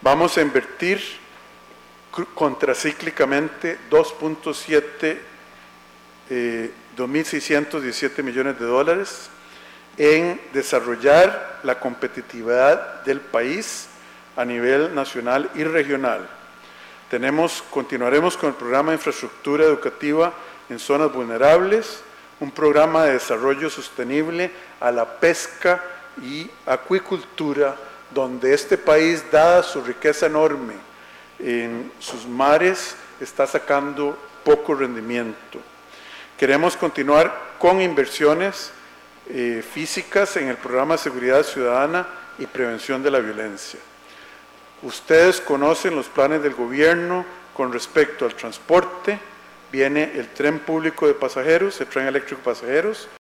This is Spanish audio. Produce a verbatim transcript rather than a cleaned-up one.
Vamos a invertir contracíclicamente dos punto siete, eh, dos mil seiscientos diecisiete millones de dólares en desarrollar la competitividad del país a nivel nacional y regional. Tenemos, continuaremos con el programa de infraestructura educativa en zonas vulnerables, un programa de desarrollo sostenible a la pesca y acuicultura, donde este país, dada su riqueza enorme en sus mares, está sacando poco rendimiento. Queremos continuar con inversiones eh, físicas en el programa de seguridad ciudadana y prevención de la violencia. Ustedes conocen los planes del gobierno con respecto al transporte. Viene el tren público de pasajeros, el tren eléctrico de pasajeros,